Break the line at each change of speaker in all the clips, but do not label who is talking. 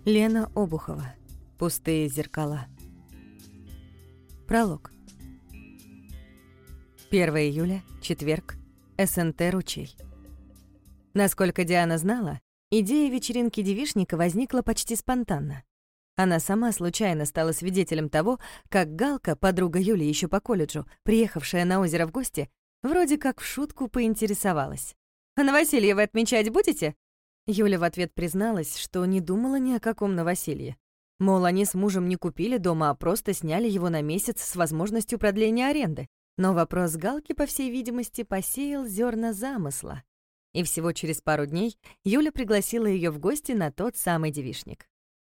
Лена Обухова. Пустые зеркала. Пролог. 1 июля, четверг. СНТ «Ручей». Насколько Диана знала, идея вечеринки девичника возникла почти спонтанно. Она сама случайно стала свидетелем того, как Галка, подруга Юли еще по колледжу, приехавшая на озеро в гости, вроде как в шутку поинтересовалась. «А новоселье вы отмечать будете?» Юля в ответ призналась, что не думала ни о каком новоселье. Мол, они с мужем не купили дома, а просто сняли его на месяц с возможностью продления аренды. Но вопрос Галки, по всей видимости, посеял зерна замысла. И всего через пару дней Юля пригласила ее в гости на тот самый девичник.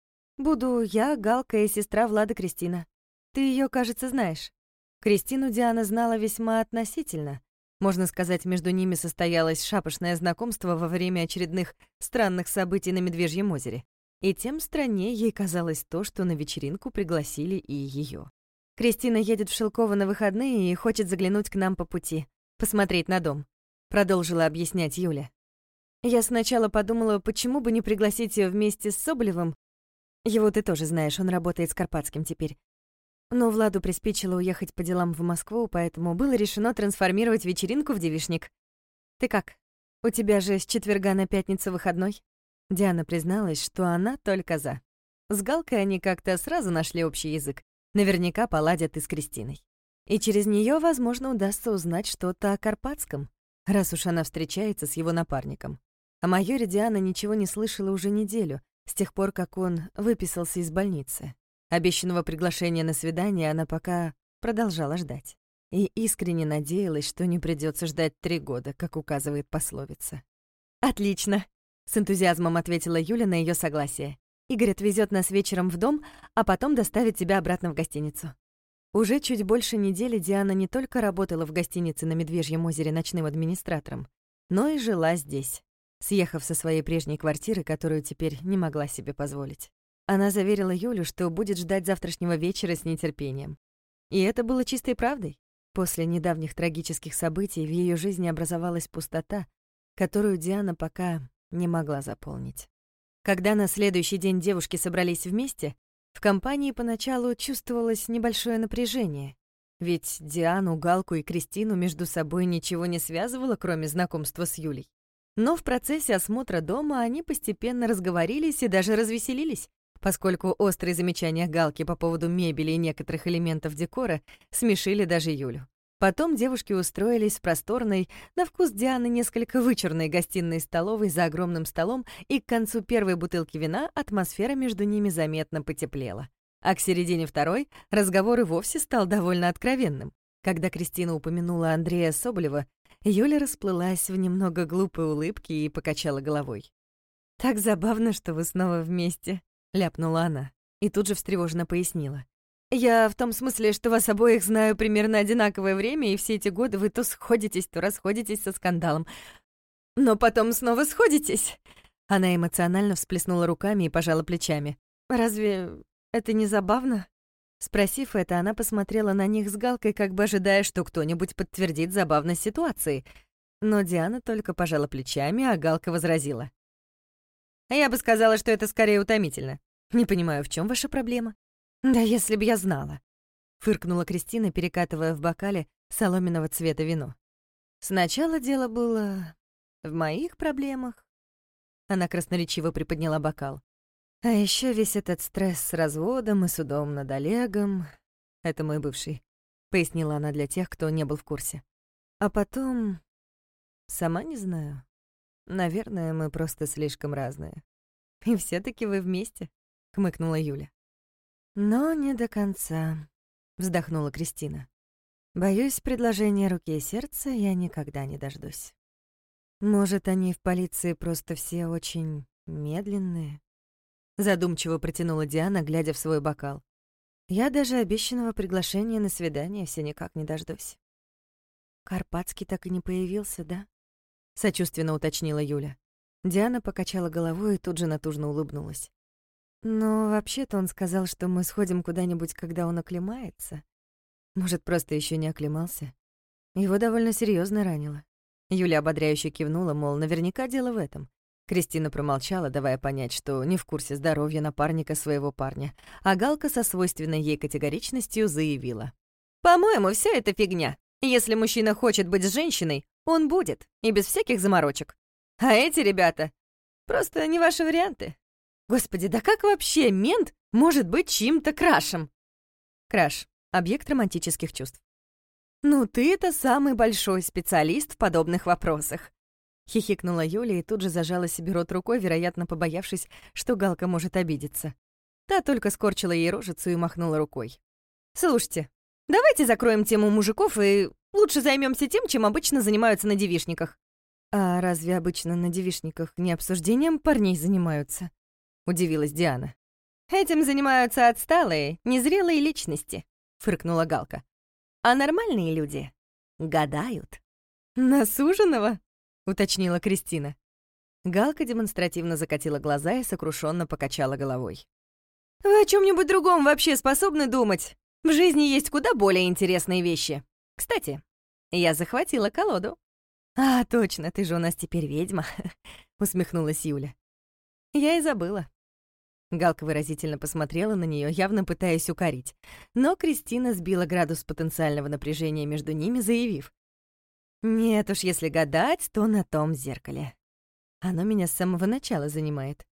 «Буду я, Галка и сестра Влада Кристина. Ты ее, кажется, знаешь». Кристину Диана знала весьма относительно. Можно сказать, между ними состоялось шапошное знакомство во время очередных странных событий на Медвежьем озере. И тем страннее ей казалось то, что на вечеринку пригласили и ее. «Кристина едет в Шелково на выходные и хочет заглянуть к нам по пути, посмотреть на дом», — продолжила объяснять Юля. «Я сначала подумала, почему бы не пригласить ее вместе с Соболевым. Его ты тоже знаешь, он работает с Карпатским теперь. Но Владу приспичило уехать по делам в Москву, поэтому было решено трансформировать вечеринку в девичник. Ты как? У тебя же с четверга на пятницу выходной?» Диана призналась, что она только за. С Галкой они как-то сразу нашли общий язык. Наверняка поладят и с Кристиной. И через нее, возможно, удастся узнать что-то о Карпатском, раз уж она встречается с его напарником. О майоре Диана ничего не слышала уже неделю, с тех пор, как он выписался из больницы. Обещанного приглашения на свидание она пока продолжала ждать. И искренне надеялась, что не придется ждать 3 года, как указывает пословица. «Отлично!» — с энтузиазмом ответила Юля на ее согласие. «Игорь отвезет нас вечером в дом, а потом доставит тебя обратно в гостиницу». Уже чуть больше недели Диана не только работала в гостинице на Медвежьем озере ночным администратором, но и жила здесь, съехав со своей прежней квартиры, которую теперь не могла себе позволить. Она заверила Юлю, что будет ждать завтрашнего вечера с нетерпением. И это было чистой правдой. После недавних трагических событий в ее жизни образовалась пустота, которую Диана пока не могла заполнить. Когда на следующий день девушки собрались вместе, в компании поначалу чувствовалось небольшое напряжение, ведь Диану, Галку и Кристину между собой ничего не связывало, кроме знакомства с Юлей. Но в процессе осмотра дома они постепенно разговорились и даже развеселились, поскольку острые замечания Галки по поводу мебели и некоторых элементов декора смешили даже Юлю. Потом девушки устроились в просторной, на вкус Дианы несколько вычурной гостиной-столовой за огромным столом, и к концу первой бутылки вина атмосфера между ними заметно потеплела. А к середине второй разговор и вовсе стал довольно откровенным. Когда Кристина упомянула Андрея Соболева, Юля расплылась в немного глупой улыбке и покачала головой. «Так забавно, что вы снова вместе», — ляпнула она. И тут же встревоженно пояснила. «Я в том смысле, что вас обоих знаю примерно одинаковое время, и все эти годы вы то сходитесь, то расходитесь со скандалом. Но потом снова сходитесь». Она эмоционально всплеснула руками и пожала плечами. «Разве это не забавно?» Спросив это, она посмотрела на них с Галкой, как бы ожидая, что кто-нибудь подтвердит забавность ситуации. Но Диана только пожала плечами, а Галка возразила. «Я бы сказала, что это скорее утомительно. Не понимаю, в чем ваша проблема?» «Да если б я знала», — фыркнула Кристина, перекатывая в бокале соломенного цвета вино. «Сначала дело было в моих проблемах». Она красноречиво приподняла бокал. «А еще весь этот стресс с разводом и судом над Олегом. Это мой бывший», — пояснила она для тех, кто не был в курсе. «А потом... сама не знаю. Наверное, мы просто слишком разные». «И все-таки вы вместе», — хмыкнула Юля. «Но не до конца», — вздохнула Кристина. «Боюсь, предложения руки и сердца я никогда не дождусь. Может, они в полиции просто все очень медленные?» Задумчиво протянула Диана, глядя в свой бокал. «Я даже обещанного приглашения на свидание все никак не дождусь». «Карпатский так и не появился, да?» — сочувственно уточнила Юля. Диана покачала головой и тут же натужно улыбнулась. «Но вообще-то он сказал, что мы сходим куда-нибудь, когда он оклемается. Может, просто еще не оклемался. Его довольно серьезно ранило». Юля ободряюще кивнула, мол, наверняка дело в этом. Кристина промолчала, давая понять, что не в курсе здоровья напарника своего парня, а Галка со свойственной ей категоричностью заявила. «По-моему, все это фигня. Если мужчина хочет быть с женщиной, он будет, и без всяких заморочек. А эти ребята просто не ваши варианты. Господи, да как вообще мент может быть чьим-то крашем?» Краш — объект романтических чувств. «Ну ты-то самый большой специалист в подобных вопросах», — хихикнула Юля и тут же зажала себе рот рукой, вероятно, побоявшись, что Галка может обидеться. Та только скорчила ей рожицу и махнула рукой. «Слушайте, давайте закроем тему мужиков и лучше займемся тем, чем обычно занимаются на девичниках». «А разве обычно на девичниках не обсуждением парней занимаются?» — удивилась Диана. «Этим занимаются отсталые, незрелые личности», — фыркнула Галка. «А нормальные люди гадают». «На суженого?» — уточнила Кристина. Галка демонстративно закатила глаза и сокрушенно покачала головой. «Вы о чем-нибудь другом вообще способны думать? В жизни есть куда более интересные вещи. Кстати, я захватила колоду». «А, точно, ты же у нас теперь ведьма», — усмехнулась Юля. «Я и забыла». Галка выразительно посмотрела на нее, явно пытаясь укорить. Но Кристина сбила градус потенциального напряжения между ними, заявив: «Нет уж, если гадать, то на том зеркале. Оно меня с самого начала занимает».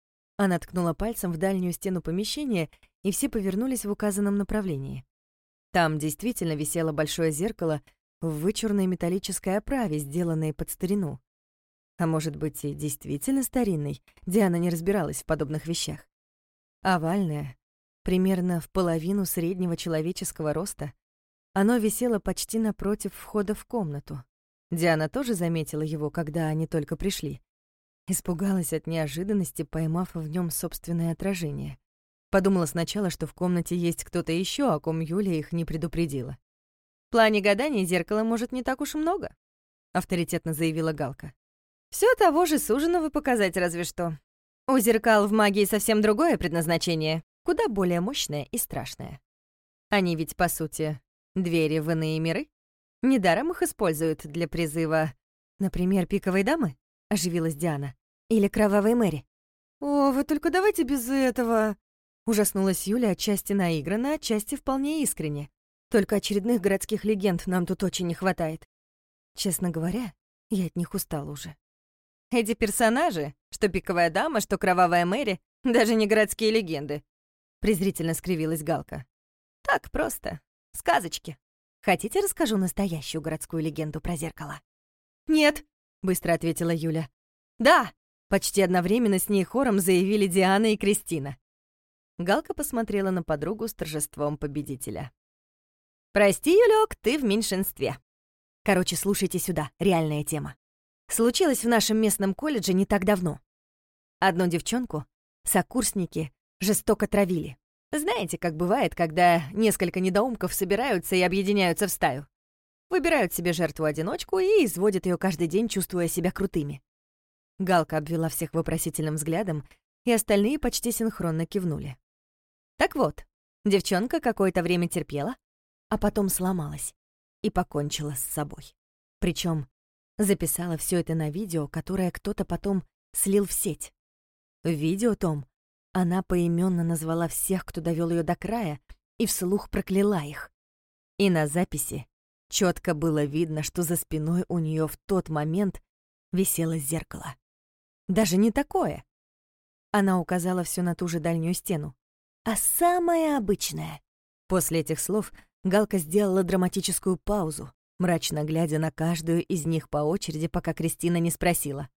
Она ткнула пальцем в дальнюю стену помещения, и все повернулись в указанном направлении. Там действительно висело большое зеркало в вычурной металлической оправе, сделанной под старину. А может быть, и действительно старинной, Диана не разбиралась в подобных вещах. Овальное, примерно в половину среднего человеческого роста, оно висело почти напротив входа в комнату. Диана тоже заметила его, когда они только пришли. Испугалась от неожиданности, поймав в нем собственное отражение. Подумала сначала, что в комнате есть кто-то еще, о ком Юля их не предупредила. «В плане гадания зеркала может не так уж и много», — авторитетно заявила Галка. «Всё того же суженого показать разве что. У зеркал в магии совсем другое предназначение, куда более мощное и страшное. Они ведь, по сути, двери в иные миры. Недаром их используют для призыва, например, пиковой дамы», — оживилась Диана. «Или кровавой Мэри». «О, вы только давайте без этого», — ужаснулась Юля, отчасти наигранно, отчасти вполне искренне. «Только очередных городских легенд нам тут очень не хватает. Честно говоря, я от них устала уже». «Эти персонажи, что пиковая дама, что кровавая Мэри, даже не городские легенды», — презрительно скривилась Галка. «Так просто. Сказочки. Хотите, расскажу настоящую городскую легенду про зеркало?» «Нет», — быстро ответила Юля. «Да», — почти одновременно с ней хором заявили Диана и Кристина. Галка посмотрела на подругу с торжеством победителя. «Прости, Юлёк, ты в меньшинстве. Короче, слушайте сюда, реальная тема. Случилось в нашем местном колледже не так давно. Одну девчонку сокурсники жестоко травили. Знаете, как бывает, когда несколько недоумков собираются и объединяются в стаю? Выбирают себе жертву-одиночку и изводят ее каждый день, чувствуя себя крутыми». Галка обвела всех вопросительным взглядом, и остальные почти синхронно кивнули. Так вот, девчонка какое-то время терпела, а потом сломалась и покончила с собой. Причем записала все это на видео, которое кто-то потом слил в сеть. В видео том она поименно назвала всех, кто довел ее до края, и вслух прокляла их. И на записи четко было видно, что за спиной у нее в тот момент висело зеркало. Даже не такое. Она указала все на ту же дальнюю стену. А самое обычное. После этих слов Галка сделала драматическую паузу, мрачно глядя на каждую из них по очереди, пока Кристина не спросила: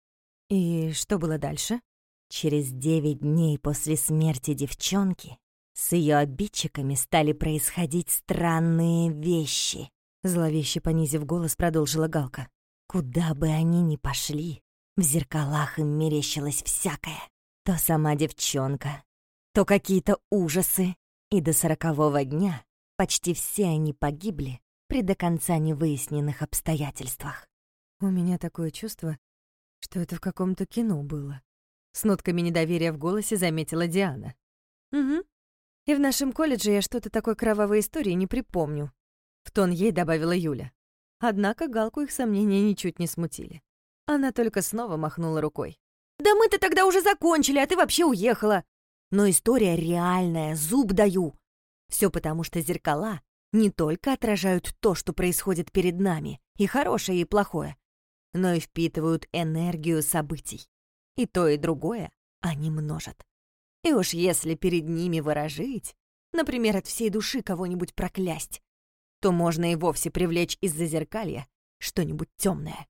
«И что было дальше?»
Через 9 дней после смерти девчонки с ее обидчиками стали происходить странные вещи.
Зловеще понизив голос, продолжила Галка.
Куда бы они ни пошли, в зеркалах им мерещилось всякое. То сама девчонка, то какие-то ужасы. И до 40-го дня почти все они погибли при до конца невыясненных обстоятельствах.
«У меня такое чувство, что это в каком-то кино было», — с нотками недоверия в голосе заметила Диана. «Угу. И в нашем колледже я что-то такой кровавой истории не припомню», — в тон ей добавила Юля. Однако Галку их сомнения ничуть не смутили. Она только снова махнула рукой. «Да мы-то тогда уже закончили, а ты вообще уехала!» Но история реальная, зуб даю. Все потому, что зеркала не только отражают то, что происходит перед нами, и хорошее, и плохое, но и впитывают энергию событий. И то, и другое они множат. И уж если перед ними выражить, например, от всей души кого-нибудь проклясть, то можно и вовсе привлечь из-за зеркалья что-нибудь темное.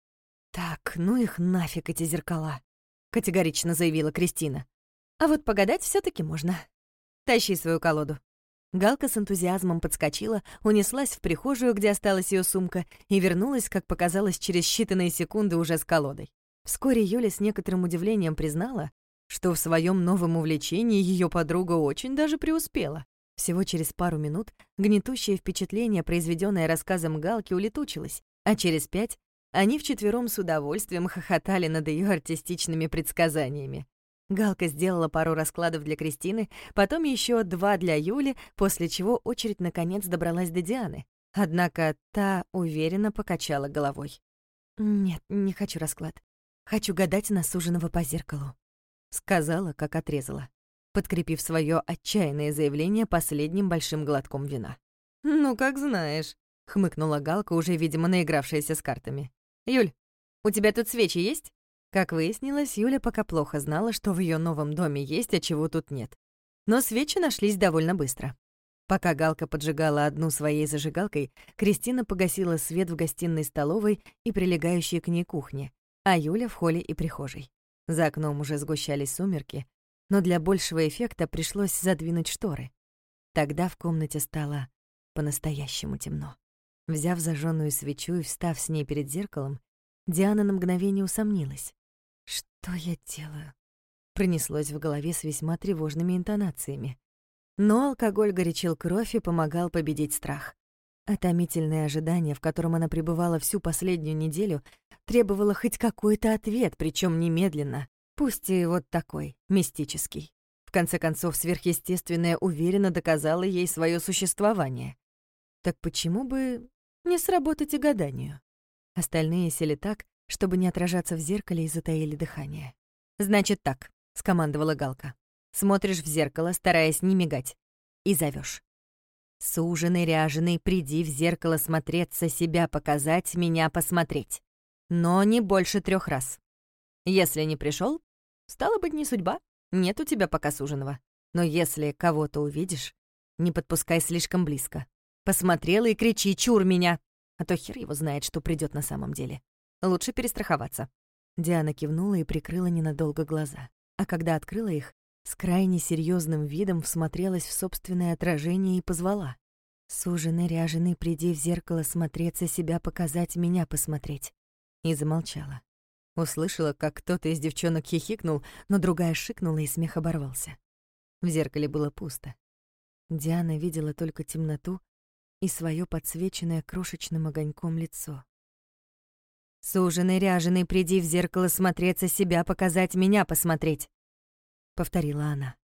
«Так, ну их нафиг, эти зеркала», — категорично заявила Кристина. «А вот погадать все-таки можно. Тащи свою колоду». Галка с энтузиазмом подскочила, унеслась в прихожую, где осталась ее сумка, и вернулась, как показалось, через считанные секунды уже с колодой. Вскоре Юля с некоторым удивлением признала, что в своем новом увлечении ее подруга очень даже преуспела. Всего через пару минут гнетущее впечатление, произведенное рассказом Галки, улетучилось, а через 5 они вчетвером с удовольствием хохотали над ее артистичными предсказаниями. Галка сделала пару раскладов для Кристины, потом еще 2 для Юли, после чего очередь наконец добралась до Дианы. Однако та уверенно покачала головой. «Нет, не хочу расклад. Хочу гадать на суженого по зеркалу», — сказала, как отрезала, подкрепив свое отчаянное заявление последним большим глотком вина. «Ну, как знаешь», — хмыкнула Галка, уже, видимо, наигравшаяся с картами. «Юль, у тебя тут свечи есть?» Как выяснилось, Юля пока плохо знала, что в ее новом доме есть, а чего тут нет. Но свечи нашлись довольно быстро. Пока Галка поджигала одну своей зажигалкой, Кристина погасила свет в гостиной-столовой и прилегающей к ней кухне, а Юля в холле и прихожей. За окном уже сгущались сумерки, но для большего эффекта пришлось задвинуть шторы. Тогда в комнате стало по-настоящему темно. Взяв зажженную свечу и встав с ней перед зеркалом, Диана на мгновение усомнилась. «Что я делаю?» Пронеслось в голове с весьма тревожными интонациями. Но алкоголь горячил кровь и помогал победить страх. А томительное ожидание, в котором она пребывала всю последнюю неделю, требовало хоть какой-то ответ, причем немедленно, пусть и вот такой, мистический. В конце концов, сверхъестественное уверенно доказало ей свое существование. Так почему бы не сработать и гаданию? Остальные сели так, чтобы не отражаться в зеркале, и затаили дыхание. «Значит так», — скомандовала Галка. «Смотришь в зеркало, стараясь не мигать, и зовёшь. Суженый, ряженый, приди в зеркало смотреться, себя показать, меня посмотреть. Но не больше 3 раз. Если не пришёл, стало быть, не судьба, нет у тебя пока суженого. Но если кого-то увидишь, не подпускай слишком близко. Посмотрела и кричи: чур меня! А то хер его знает, что придёт на самом деле. Лучше перестраховаться». Диана кивнула и прикрыла ненадолго глаза. А когда открыла их, с крайне серьезным видом всмотрелась в собственное отражение и позвала: «Суженый, ряженый, приди в зеркало смотреться, себя показать, меня посмотреть». И замолчала. Услышала, как кто-то из девчонок хихикнул, но другая шикнула, и смех оборвался. В зеркале было пусто. Диана видела только темноту и свое подсвеченное крошечным огоньком лицо. «Суженый, ряженый, приди в зеркало смотреться, себя показать, меня посмотреть», — повторила она.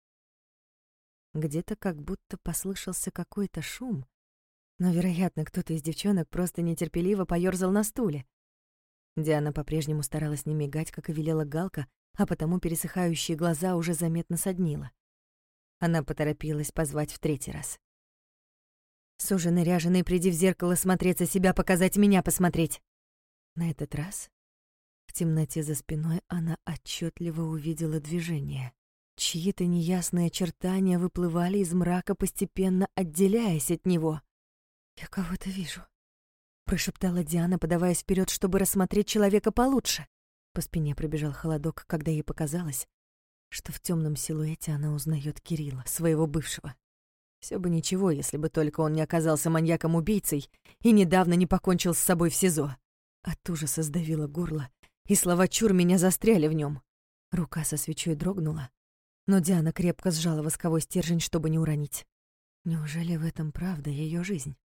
Где-то как будто послышался какой-то шум, но, вероятно, кто-то из девчонок просто нетерпеливо поёрзал на стуле. Диана по-прежнему старалась не мигать, как и велела Галка, а потому пересыхающие глаза уже заметно соднило. Она поторопилась позвать в 3-й раз. «Суженый, ряженый, приди в зеркало смотреться, себя показать, меня посмотреть». На этот раз в темноте за спиной она отчетливо увидела движение. Чьи-то неясные очертания выплывали из мрака, постепенно отделяясь от него. «Я кого-то вижу», — прошептала Диана, подаваясь вперед, чтобы рассмотреть человека получше. По спине пробежал холодок, когда ей показалось, что в темном силуэте она узнает Кирилла, своего бывшего. Все бы ничего, если бы только он не оказался маньяком-убийцей и недавно не покончил с собой в СИЗО. От ужаса сдавило горло, и слова «чур» меня застряли в нем. Рука со свечой дрогнула, но Диана крепко сжала восковой стержень, чтобы не уронить. Неужели в этом правда ее жизнь?